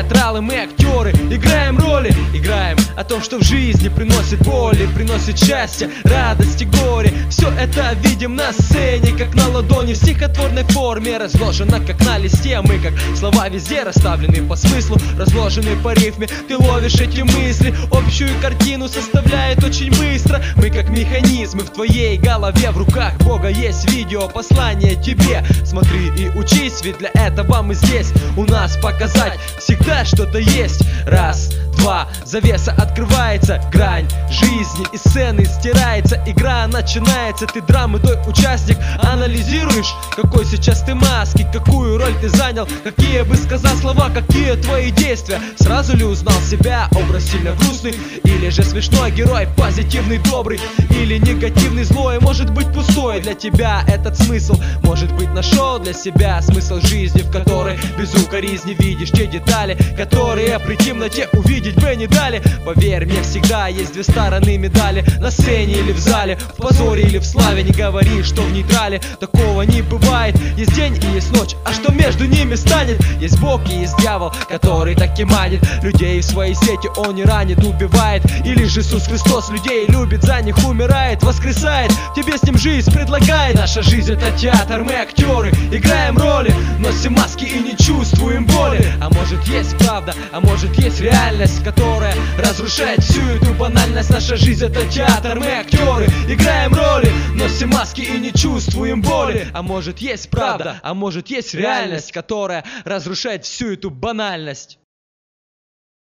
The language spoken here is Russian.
театралы, мы актеры, играем роли, играем о том, что в жизни приносит боли, приносит счастье, радость и горе. Все это видим на сцене, как на ладони, в стихотворной форме разложено, как на листе. Мы как слова везде расставлены по смыслу, разложены по рифме. Ты ловишь эти мысли, общую картину составляет очень быстро. Мы как механизмы в твоей голове, в руках Бога есть видео, послание тебе. Смотри и учись, ведь для этого мы здесь. У нас показать всегда что-то есть. Раз, два, завеса открывается, грань жизни и сцены стирается. Игра начинается, ты драмы той участник. Анализируешь, какой сейчас ты маски, какую роль ты занял, какие бы сказал слова, какие твои действия. Сразу ли узнал себя, образ сильно грустный, или же смешной герой, позитивный, добрый, или негативный, злой, может быть пустой. Для тебя этот смысл, может быть, нашел для себя смысл жизни, в которой без укоризни видишь те детали, которые при темноте увидеть бы не дали. Поверь мне, всегда есть две стороны медали, на сцене или в зале, в позоре или в славе. Не говори, что в нейтрале такого не бывает. Есть день и есть ночь, а что между ними станет? Есть Бог и есть дьявол, который так и манит людей в свои сети, он не ранит, убивает. Или же Иисус Христос людей любит, за них умирает, воскресает, тебе с ним жизнь предлагает. Наша жизнь это театр, мы актеры, играем роли, носим маски и не чувствуем боли. А может есть правда, а может есть реальность, которая разрушает всю эту банальность. Наша жизнь это театр, мы актеры, играем роли, носим маски и не чувствуем боли. А может есть правда, а может есть реальность, которая разрушает всю эту банальность.